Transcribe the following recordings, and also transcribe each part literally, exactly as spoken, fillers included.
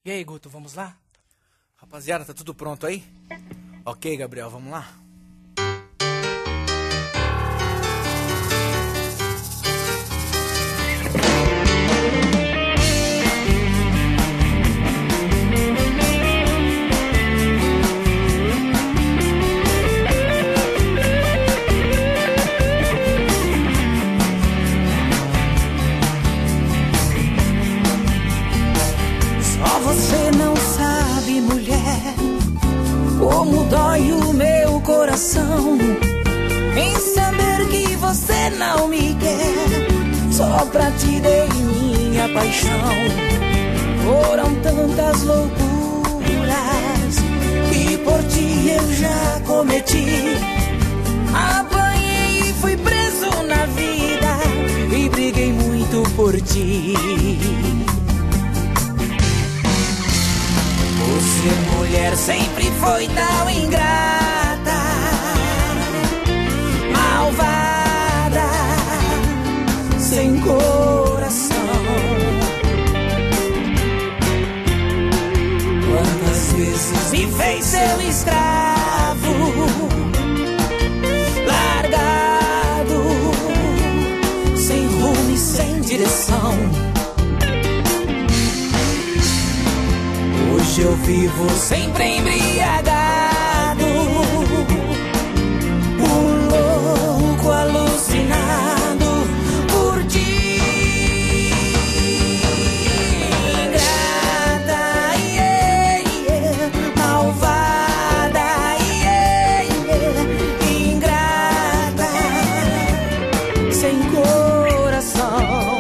E aí, Guto, vamos lá? Rapaziada, tá tudo pronto aí? Ok, Gabriel, vamos lá? Você não sabe, mulher, como dói o meu coração em saber que você não me quer. Só pra ti dei minha paixão. Foram tantas loucuras que por ti eu já cometi. Apanhei e fui preso na vida e briguei muito por ti. Você, mulher, sempre foi tão ingrata, malvada, sem coração. Quantas vezes me fez seu escravo, largado, sem rumo e sem direção. Hoje eu vivo sempre embriagado, um louco alucinado por ti. Ingrata, yeah, yeah, malvada, yeah, yeah, ingrata, sem coração.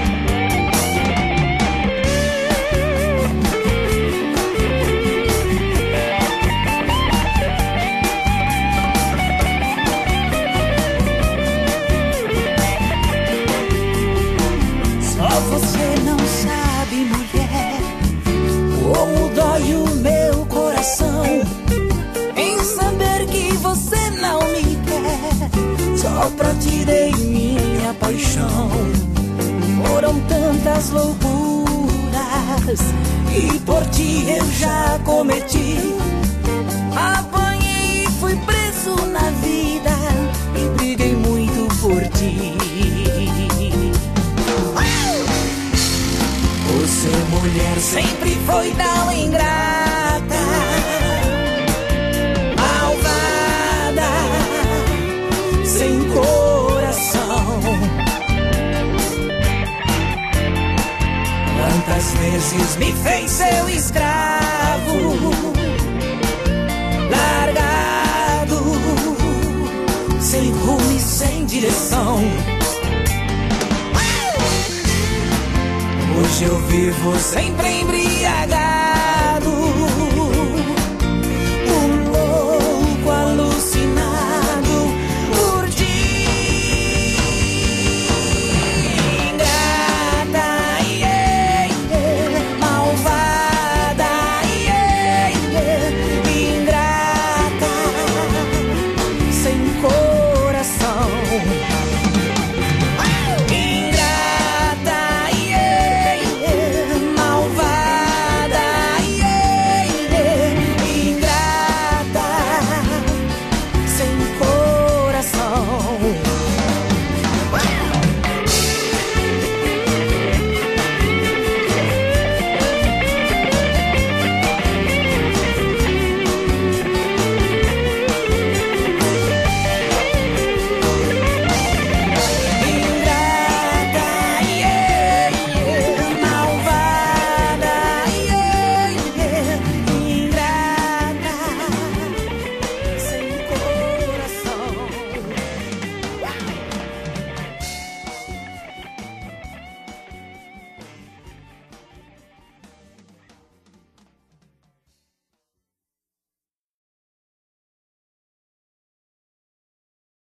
Você não sabe, mulher, como dói o meu coração em saber que você não me quer. Só pra ti dei minha paixão. Foram tantas loucuras e por ti eu já cometi. Apanhei e fui preso na vida e briguei muito por ti. Você, mulher, sempre foi tão ingrata, malvada, sem coração. Quantas vezes me fez seu escravo, largado, sem rumo e sem direção. Hoje eu vivo sempre embriagado,